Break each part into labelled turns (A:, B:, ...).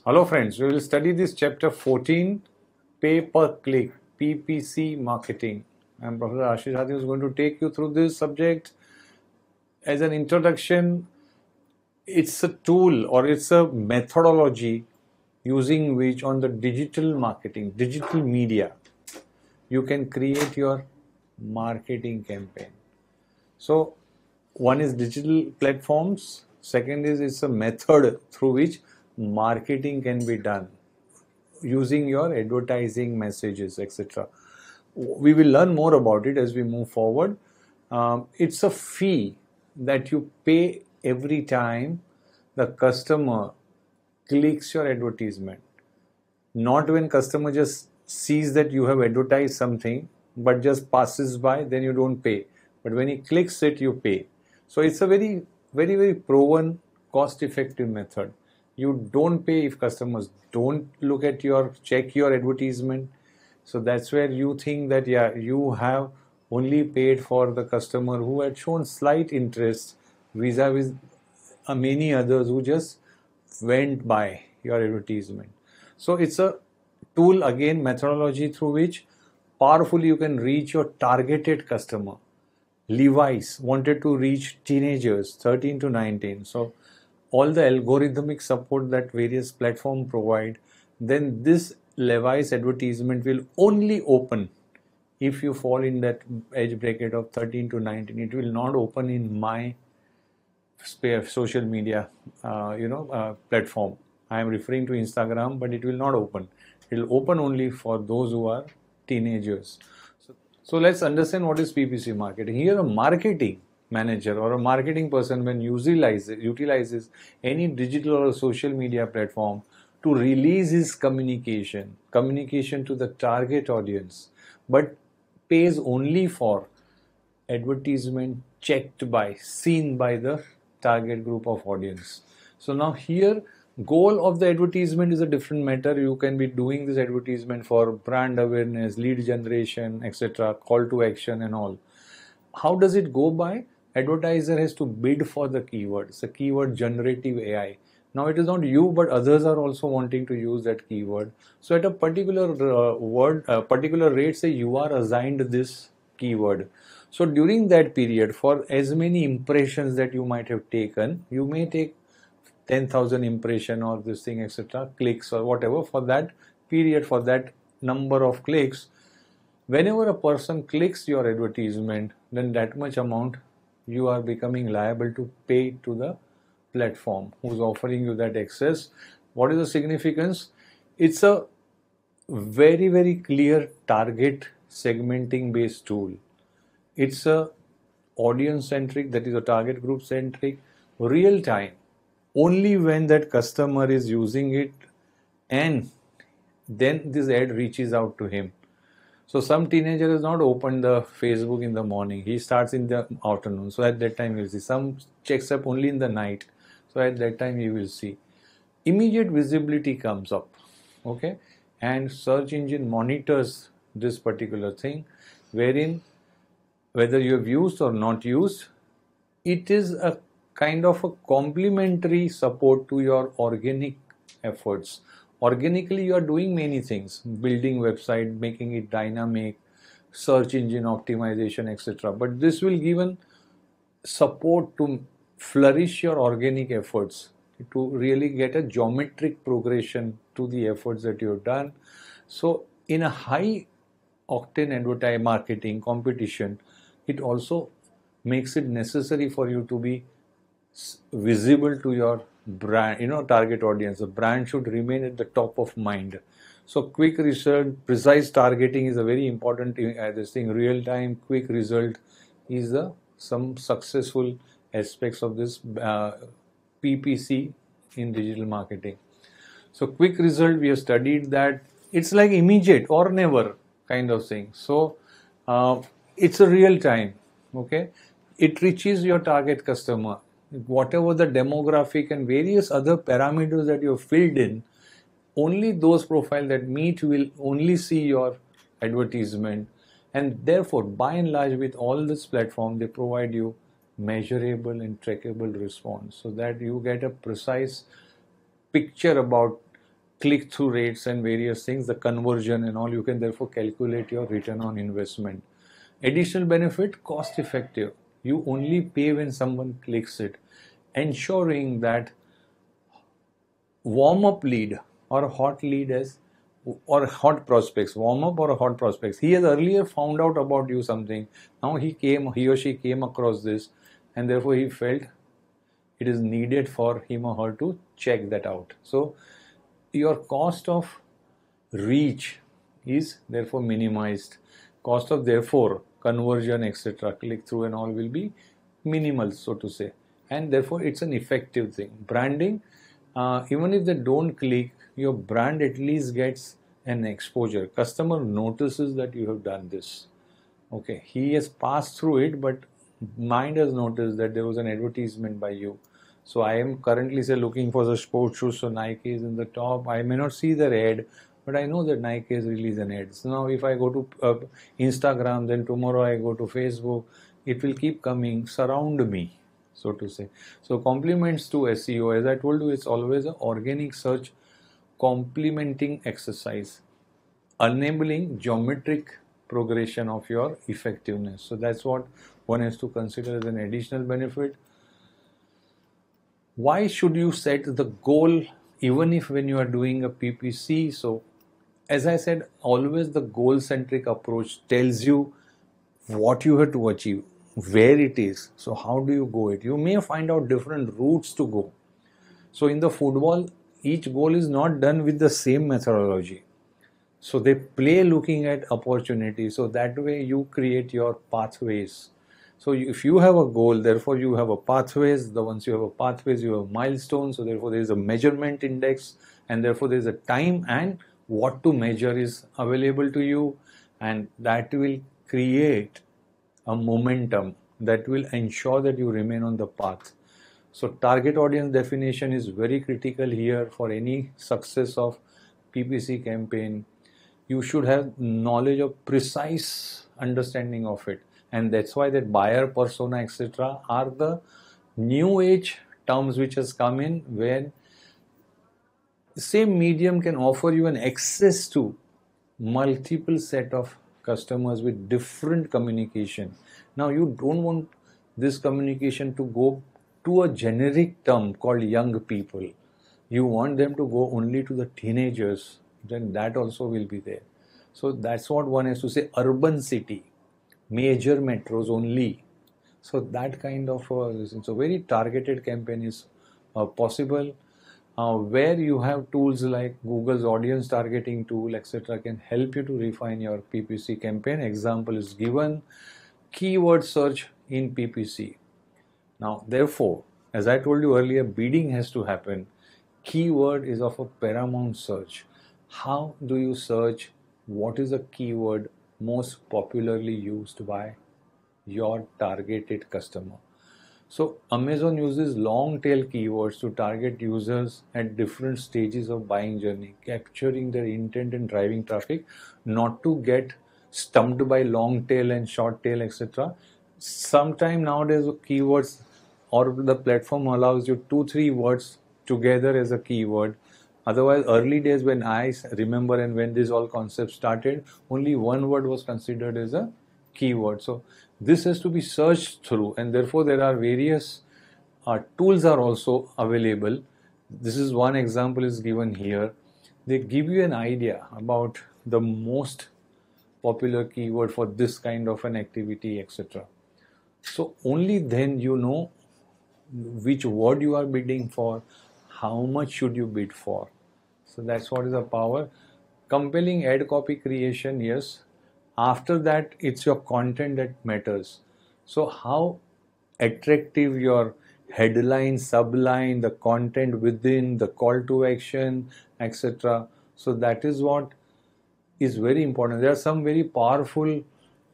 A: Hello friends, we will study this chapter 14, pay per click, PPC marketing. I am Professor Ashish Hadi who is going to take you through this subject. As an introduction, it's a tool or it's a methodology using which on the digital marketing, digital media, you can create your marketing campaign. So one is digital platforms, second is it's a method through which marketing can be done using your advertising messages, etc. We will learn more about it as we move forward. It's a fee that you pay every time the customer clicks your advertisement. Not when customer just sees that you have advertised something but just passes by, then you don't pay. But when he clicks it, you pay. So it's a very proven cost effective method. You don't pay if customers don't look at your check your advertisement. So that's where you think that you have only paid for the customer who had shown slight interest vis-a-vis many others who just went by your advertisement. So it's a tool, again, methodology through which powerfully you can reach your targeted customer. Levi's wanted to reach teenagers 13 to 19. So all the algorithmic support that various platforms provide, then this Levi's advertisement will only open if you fall in that age bracket of 13 to 19. It will not open in my social media platform. I am referring to Instagram, but it will not open. It will open only for those who are teenagers. So let's understand what is PPC marketing. Here a marketing manager or a marketing person when utilizes any digital or social media platform to release his communication to the target audience, but pays only for advertisement checked by, seen by the target group of audience. So now here, goal of the advertisement is a different matter. You can be doing this advertisement for brand awareness, lead generation, etc., call to action and all. How does it go by? Advertiser has to bid for the keyword. It's a keyword generative AI. Now it is not you, but others are also wanting to use that keyword. So at a particular particular rate, say you are assigned this keyword. So during that period, for as many impressions that you might have taken, you may take 10,000 impression or this thing, etc., clicks or whatever for that period, for that number of clicks. Whenever a person clicks your advertisement, then that much amount you are becoming liable to pay to the platform who's offering you that access. What is the significance? It's a very clear target segmenting based tool. It's a audience centric, that is a target group centric, real time, only when that customer is using it and then this ad reaches out to him. So some teenager has not opened the Facebook in the morning. He starts in the afternoon. So at that time you will see. Some checks up only in the night. So at that time you will see. Immediate visibility comes up. Okay. And search engine monitors this particular thing, wherein whether you have used or not used, it is a kind of a complementary support to your organic efforts. Organically, you are doing many things, building website, making it dynamic, search engine optimization, etc. But this will give an support to flourish your organic efforts, to really get a geometric progression to the efforts that you have done. So in a high octane advertising marketing competition, it also makes it necessary for you to be visible to your brand, target audience. The brand should remain at the top of mind. So quick result, precise targeting is a very important this thing. Real time quick result is some successful aspects of this PPC in digital marketing. So quick result, we have studied that it's like immediate or never kind of thing. So it's a real time. Okay, it reaches your target customer. Whatever the demographic and various other parameters that you have filled in, only those profiles that meet will only see your advertisement. And therefore, by and large, with all this platform, they provide you measurable and trackable response so that you get a precise picture about click-through rates and various things, the conversion and all. You can therefore calculate your return on investment. Additional benefit, cost effective. You only pay when someone clicks it, ensuring that warm-up lead or a hot lead or hot prospects, warm up or a hot prospects. He has earlier found out about you something. Now he or she came across this, and therefore he felt it is needed for him or her to check that out. So your cost of reach is therefore minimized. Cost of therefore conversion, etc., click through and all will be minimal, so to say, and therefore it's an effective thing. Branding, even if they don't click, your brand at least gets an exposure. Customer notices that you have done this. Okay, he has passed through it, but mind has noticed that there was an advertisement by you. So I am currently say looking for the sports shoes, so Nike is in the top. I may not see their ad, but I know that Nike has released an ad. So now if I go to Instagram, then tomorrow I go to Facebook, it will keep coming, surround me, so to say. So compliments to SEO, as I told you, it's always an organic search complementing exercise, enabling geometric progression of your effectiveness. So that's what one has to consider as an additional benefit. Why should you set the goal even if when you are doing a PPC? So as I said, always the goal-centric approach tells you what you have to achieve, where it is. So how do you go it? You may find out different routes to go. So in the football, each goal is not done with the same methodology. So they play looking at opportunities. So that way you create your pathways. So if you have a goal, therefore you have a pathways. Once you have a pathways, you have milestones. So therefore there is a measurement index, and therefore there is a time and what to measure is available to you, and that will create a momentum that will ensure that you remain on the path. So target audience definition is very critical here for any success of PPC campaign. You should have knowledge of precise understanding of it, and that's why that buyer persona, etc., are the new age terms which has come in, where the same medium can offer you an access to multiple set of customers with different communication. Now you don't want this communication to go to a generic term called young people. You want them to go only to the teenagers, then that also will be there. So that's what one has to say, urban city, major metros only. So that kind of so very targeted campaign is possible, where you have tools like Google's audience targeting tool, etc., can help you to refine your PPC campaign. Example is given, keyword search in PPC. Now therefore, as I told you earlier, bidding has to happen. Keyword is of a paramount search. How do you search? What is a keyword most popularly used by your targeted customer? So Amazon uses long tail keywords to target users at different stages of buying journey, capturing their intent and driving traffic, not to get stumped by long tail and short tail, etc. Sometimes nowadays keywords or the platform allows you 2-3 words together as a keyword. Otherwise, early days when I remember and when this all concept started, only one word was considered as a keyword. So this has to be searched through, and therefore there are various tools are also available. This is one example is given here. They give you an idea about the most popular keyword for this kind of an activity, etc. So only then you know which word you are bidding for, how much should you bid for. So that's what is the power. Compelling ad copy creation, yes. After that, it's your content that matters. So how attractive your headline, subline, the content within, the call to action, etc. So that is what is very important. There are some very powerful,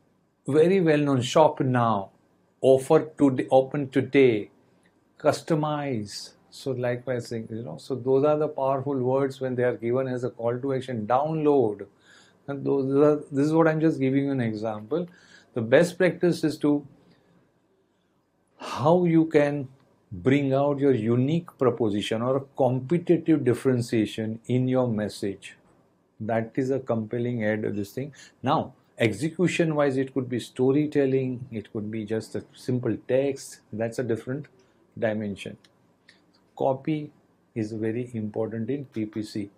A: very well-known shop now, offer today, open today, customize. So likewise, so those are the powerful words when they are given as a call to action. Download. And this is what I'm just giving you an example. The best practice is to how you can bring out your unique proposition or a competitive differentiation in your message. That is a compelling ad of this thing. Now, execution wise, it could be storytelling, it could be just a simple text. That's a different dimension. Copy is very important in PPC.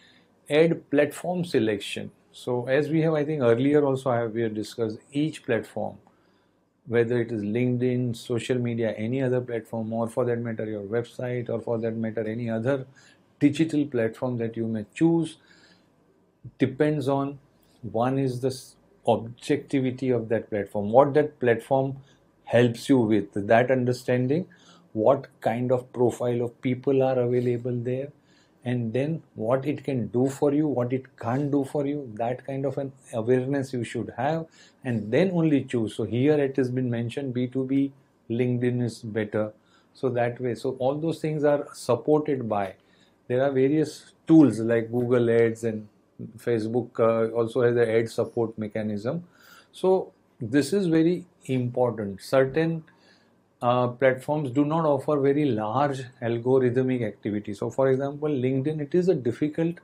A: Ad platform selection. So as we have, I think earlier also we have discussed each platform, whether it is LinkedIn, social media, any other platform, or for that matter your website, or for that matter any other digital platform that you may choose, depends on, one is the objectivity of that platform, what that platform helps you with, that understanding, what kind of profile of people are available there, and then what it can do for you, what it can't do for you, that kind of an awareness you should have, and then only choose. So here it has been mentioned B2B, LinkedIn is better. So that way, so all those things are supported by, there are various tools like Google Ads, and Facebook also has an ad support mechanism. So this is very important. Certain platforms do not offer very large algorithmic activity. So for example, LinkedIn, it is a difficult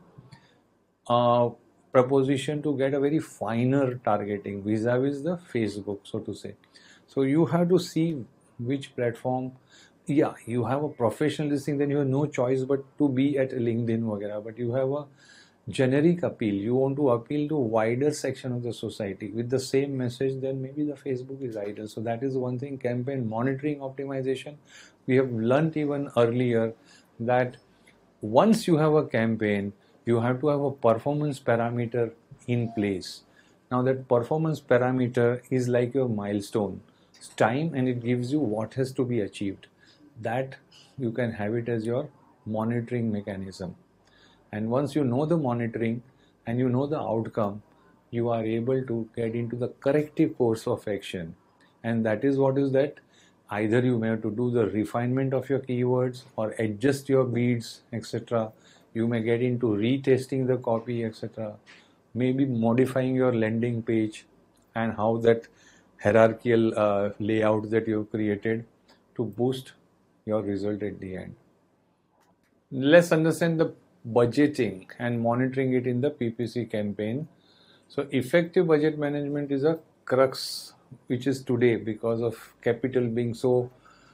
A: uh, proposition to get a very finer targeting vis-a-vis the Facebook, so to say. So you have to see which platform. Yeah, you have a professional listing, then you have no choice but to be at LinkedIn वगैरह, but you have a generic appeal, you want to appeal to wider section of the society with the same message, then maybe the Facebook is ideal. So that is one thing. Campaign monitoring optimization, we have learnt even earlier that once you have a campaign, you have to have a performance parameter in place. Now that performance parameter is like your milestone, it's time, and it gives you what has to be achieved. That you can have it as your monitoring mechanism. And once you know the monitoring and you know the outcome, you are able to get into the corrective course of action. And that is what is that, either you may have to do the refinement of your keywords or adjust your beads, etc. You may get into retesting the copy, etc. Maybe modifying your landing page and how that hierarchical layout that you have created to boost your result at the end. Let's understand the budgeting and monitoring it in the PPC campaign. So effective budget management is a crux which is today because of capital being so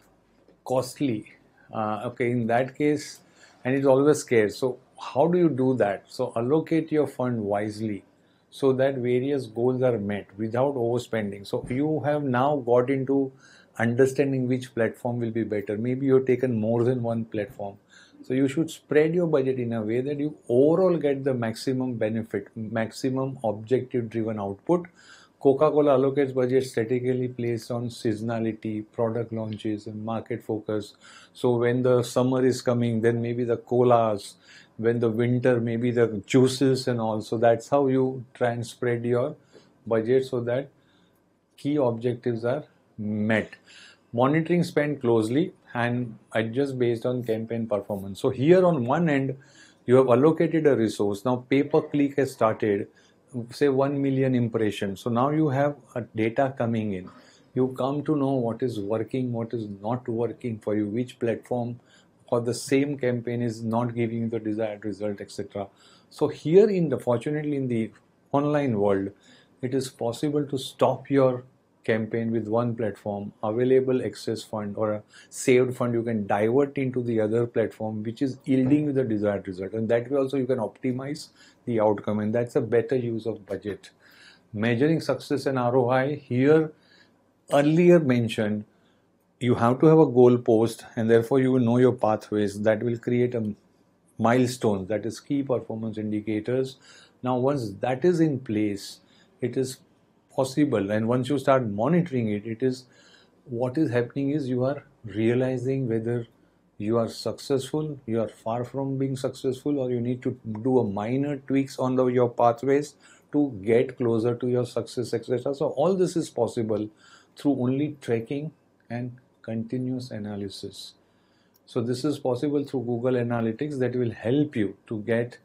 A: costly. Okay, in that case, and it's always scarce. So how do you do that? So allocate your fund wisely so that various goals are met without overspending. So you have now got into understanding which platform will be better. Maybe you've taken more than one platform. So you should spread your budget in a way that you overall get the maximum benefit, maximum objective driven output. Coca-Cola allocates budget strategically based on seasonality, product launches, and market focus. So when the summer is coming, then maybe the colas. When the winter, maybe the juices and all. So that's how you try and spread your budget so that key objectives are met. Monitoring spend closely and adjust based on campaign performance. So here on one end, you have allocated a resource. Now pay-per-click has started, say 1 million impressions. So now you have a data coming in. You come to know what is working, what is not working for you, which platform for the same campaign is not giving you the desired result, etc. So here fortunately in the online world, it is possible to stop your campaign with one platform, available excess fund or a saved fund you can divert into the other platform which is yielding you the desired result, and that way also you can optimize the outcome, and that's a better use of budget. Measuring success and ROI, here earlier mentioned, you have to have a goal post and therefore you will know your pathways that will create a milestone, that is key performance indicators. Now once that is in place, it is possible, and once you start monitoring it, it is what is happening is you are realizing whether you are successful, you are far from being successful, or you need to do a minor tweaks on your pathways to get closer to your success, etc. So all this is possible through only tracking and continuous analysis. So this is possible through Google Analytics that will help you to get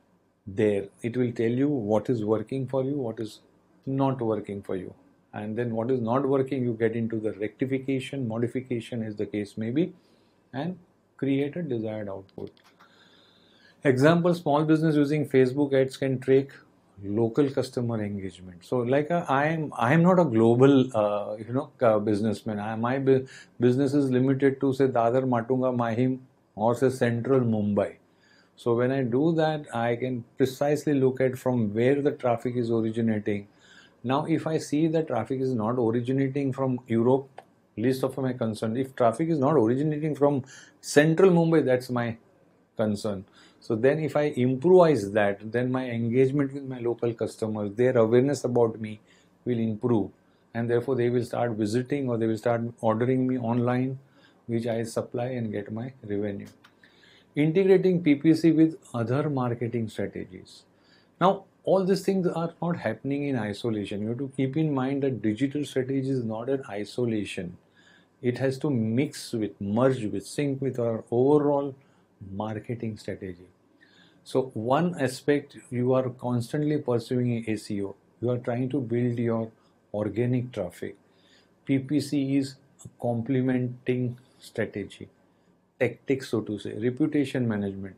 A: there. It will tell you what is working for you, what is not working for you, and then what is not working, you get into the rectification, modification as the case may be, and create a desired output. Example, small business using Facebook ads can track local customer engagement. So like I am not a global businessman. My business is limited to say Dadar, Matunga, Mahim or say central Mumbai. So when I do that, I can precisely look at from where the traffic is originating. Now if I see that traffic is not originating from Europe, least of my concern. If traffic is not originating from central Mumbai, that's my concern. So then if I improvise that, then my engagement with my local customers, their awareness about me will improve, and therefore they will start visiting or they will start ordering me online, which I supply and get my revenue. Integrating PPC with other marketing strategies. Now, all these things are not happening in isolation. You have to keep in mind that digital strategy is not an isolation. It has to mix with, merge with, sync with our overall marketing strategy. So one aspect, you are constantly pursuing SEO. You are trying to build your organic traffic. PPC is a complementing strategy, tactics, so to say, reputation management.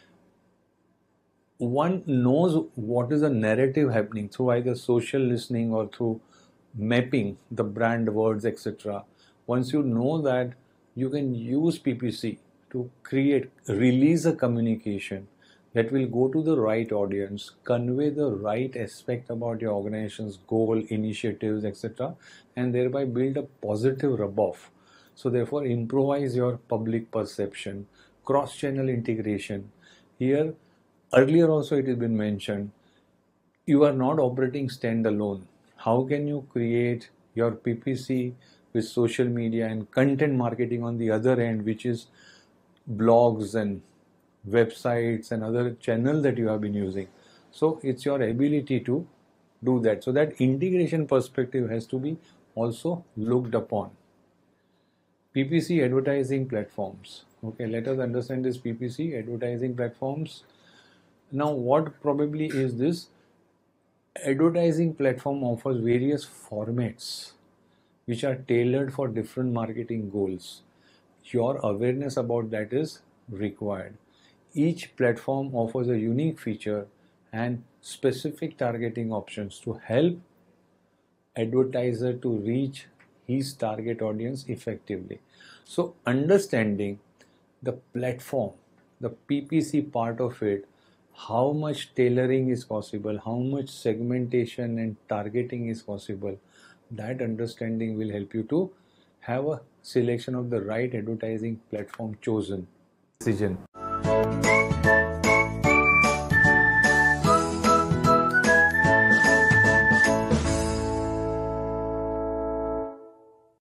A: One knows what is the narrative happening through either social listening or through mapping the brand words, etc. Once you know that, you can use PPC to release a communication that will go to the right audience, convey the right aspect about your organization's goal, initiatives, etc., and thereby build a positive rub-off. So therefore, improvise your public perception, cross-channel integration. Here, earlier also it has been mentioned, you are not operating standalone. How can you create your PPC with social media and content marketing on the other end, which is blogs and websites and other channels that you have been using? So it's your ability to do that. So that integration perspective has to be also looked upon. PPC advertising platforms. Okay, let us understand this PPC advertising platforms. Now, what probably is this? Advertising platform offers various formats which are tailored for different marketing goals. Your awareness about that is required. Each platform offers a unique feature and specific targeting options to help advertiser to reach his target audience effectively. So understanding the platform, the PPC part of it, how much tailoring is possible, how much segmentation and targeting is possible, that understanding will help you to have a selection of the right advertising platform chosen. Decision.